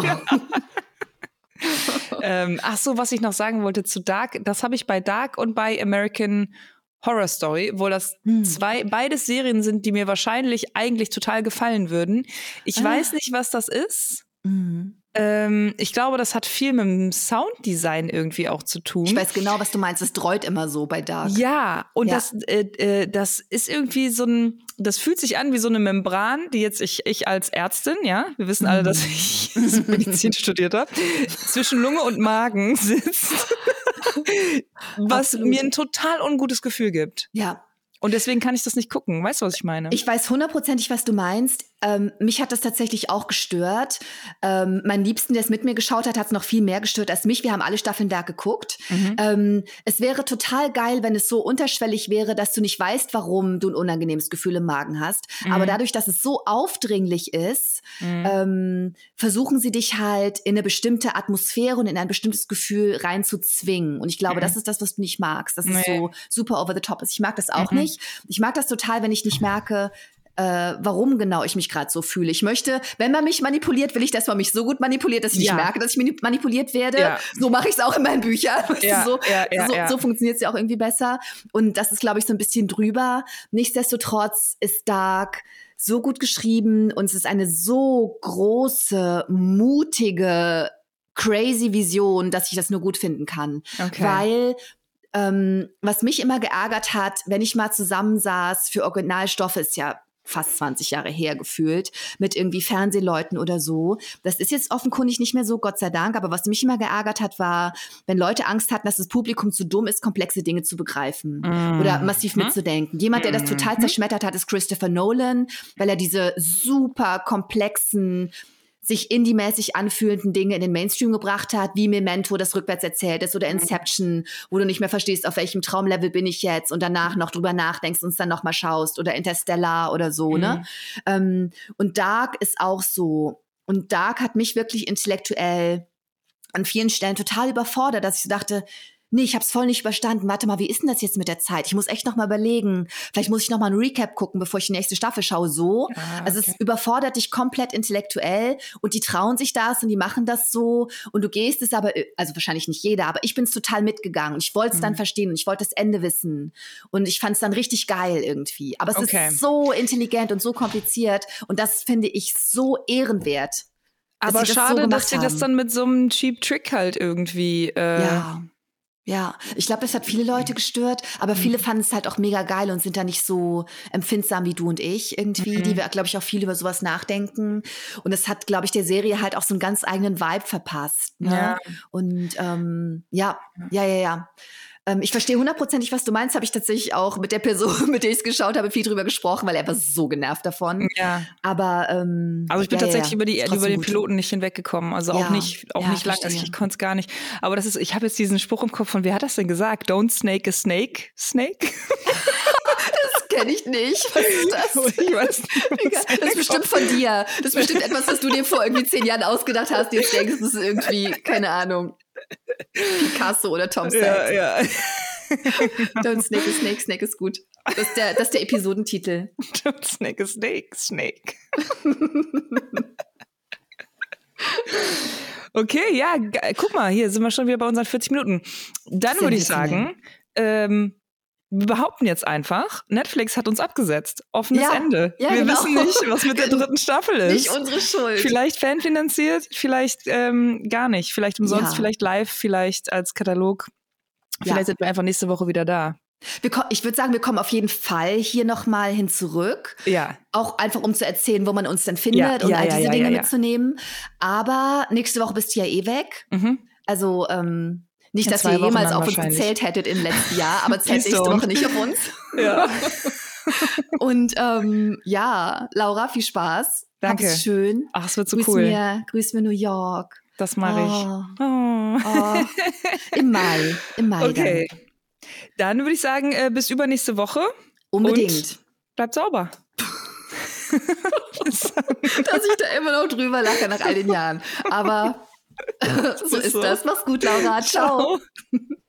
ähm, ach so, was ich noch sagen wollte zu Dark, das habe ich bei Dark und bei American Horror Story, wo das Hm. zwei, beides Serien sind, die mir wahrscheinlich eigentlich total gefallen würden. Ich Ah. weiß nicht, was das ist. Mhm. Ähm, ich glaube, das hat viel mit dem Sounddesign irgendwie auch zu tun. Ich weiß genau, was du meinst. Es dreut immer so bei Dark. Ja, und Ja. das, äh, äh, das ist irgendwie so ein, das fühlt sich an wie so eine Membran, die jetzt ich, ich als Ärztin, ja, wir wissen alle, dass ich Medizin studiert habe, zwischen Lunge und Magen sitzt, was Absolut. mir ein total ungutes Gefühl gibt. Ja. Und deswegen kann ich das nicht gucken. Weißt du, was ich meine? Ich weiß hundertprozentig, was du meinst. Ähm, mich hat das tatsächlich auch gestört. Ähm, mein Liebsten, der es mit mir geschaut hat, hat es noch viel mehr gestört als mich. Wir haben alle Staffeln Dark geguckt. Mhm. Ähm, es wäre total geil, wenn es so unterschwellig wäre, dass du nicht weißt, warum du ein unangenehmes Gefühl im Magen hast. Mhm. Aber dadurch, dass es so aufdringlich ist, Mhm. ähm, versuchen sie dich halt in eine bestimmte Atmosphäre und in ein bestimmtes Gefühl reinzuzwingen. Und ich glaube, Mhm. das ist das, was du nicht magst. Das ist Nee. so super over the top ist. Ich mag das auch Mhm. nicht. Ich mag das total, wenn ich nicht merke, äh, warum genau ich mich gerade so fühle. Ich möchte, wenn man mich manipuliert, will ich, dass man mich so gut manipuliert, dass ich Ja. nicht merke, dass ich manipuliert werde. Ja. So mache ich es auch in meinen Büchern. Ja, so ja, ja, so, ja. so funktioniert es ja auch irgendwie besser. Und das ist, glaube ich, so ein bisschen drüber. Nichtsdestotrotz ist Dark so gut geschrieben und es ist eine so große, mutige, crazy Vision, dass ich das nur gut finden kann. Okay. Weil ähm, was mich immer geärgert hat, wenn ich mal zusammensaß für Originalstoffe, ist ja fast zwanzig Jahre her gefühlt, mit irgendwie Fernsehleuten oder so. Das ist jetzt offenkundig nicht mehr so, Gott sei Dank. Aber was mich immer geärgert hat, war, wenn Leute Angst hatten, dass das Publikum zu dumm ist, komplexe Dinge zu begreifen mm. oder massiv mm. mitzudenken. Jemand, der das total zerschmettert hat, ist Christopher Nolan, weil er diese super komplexen, sich indie-mäßig anfühlenden Dinge in den Mainstream gebracht hat, wie Memento, das rückwärts erzählt ist, oder Inception, wo du nicht mehr verstehst, auf welchem Traumlevel bin ich jetzt und danach noch drüber nachdenkst und es dann nochmal schaust, oder Interstellar oder so, mhm. ne? Ähm, und Dark ist auch so. Und Dark hat mich wirklich intellektuell an vielen Stellen total überfordert, dass ich so dachte, nee, ich hab's voll nicht überstanden. Warte mal, wie ist denn das jetzt mit der Zeit? Ich muss echt noch mal überlegen. Vielleicht muss ich noch mal ein Recap gucken, bevor ich die nächste Staffel schaue. So. Ah, okay. Also es überfordert dich komplett intellektuell und die trauen sich das und die machen das so und du gehst es aber, also wahrscheinlich nicht jeder, aber ich bin's total mitgegangen und ich wollte es mhm. dann verstehen und ich wollte das Ende wissen und ich fand's dann richtig geil irgendwie. Aber es okay. ist so intelligent und so kompliziert und das finde ich so ehrenwert. Aber schade, so dass sie das dann mit so einem Cheap Trick halt irgendwie äh ja. Ja, ich glaube, das hat viele Leute gestört, aber viele fanden es halt auch mega geil und sind da nicht so empfindsam wie du und ich irgendwie, mhm. die wir, glaube ich, auch viel über sowas nachdenken. Und es hat, glaube ich, der Serie halt auch so einen ganz eigenen Vibe verpasst. Ne? Ja. Und ähm, ja, ja, ja, ja. Ähm, ich verstehe hundertprozentig, was du meinst. Habe ich tatsächlich auch mit der Person, mit der ich es geschaut habe, viel drüber gesprochen, weil er war so genervt davon. Ja. Aber ähm, also ich bin ja, tatsächlich ja, über die über den gut. Piloten nicht hinweggekommen. Also ja. auch nicht auch ja, nicht langfristig. Ich konnte es gar nicht. Aber das ist, ich habe jetzt diesen Spruch im Kopf von, wer hat das denn gesagt? Don't snake a snake, snake. Das kenne ich nicht. Was ist das? Ich weiß nicht, das ist bestimmt von dir. Das ist bestimmt etwas, was du dir vor irgendwie zehn Jahren ausgedacht hast. Jetzt denkst du, es ist irgendwie, keine Ahnung, Picasso oder Tom Sachs. Ja, ja. Don't snake a snake, snake ist gut. Das ist der, das ist der Episodentitel. Don't snake a snake, snake. Okay, ja, ge- guck mal, hier sind wir schon wieder bei unseren vierzig Minuten. Dann würde ich sagen, ähm, wir behaupten jetzt einfach, Netflix hat uns abgesetzt. Offenes ja, Ende. Ja, wir genau. wissen nicht, was mit der dritten Staffel ist. Nicht unsere Schuld. Vielleicht fanfinanziert, vielleicht ähm, gar nicht. Vielleicht umsonst, ja. vielleicht live, vielleicht als Katalog. Vielleicht ja. sind wir einfach nächste Woche wieder da. Wir ko- ich würde sagen, wir kommen auf jeden Fall hier nochmal hin zurück. Ja. Auch einfach, um zu erzählen, wo man uns dann findet ja, und ja, all diese ja, ja, Dinge ja, ja. mitzunehmen. Aber nächste Woche bist du ja eh weg. Mhm. Also ähm, nicht, in dass ihr jemals auf uns wahrscheinlich. gezählt hättet im letzten Jahr, aber zählt nächste Woche nicht auf uns. Ja. Und ähm, ja, Laura, viel Spaß. Danke. Hab's schön. Ach, es wird so grüß cool. Mir, grüß mir New York. Das mache oh. ich. Oh. Oh. Im Mai. Im Mai okay. dann. Dann würde ich sagen, äh, bis übernächste Woche. Unbedingt. Und bleibt sauber. Dass ich da immer noch drüber lache nach all den Jahren. Aber so ist so. das. Mach's gut, Laura. Ciao. Ciao.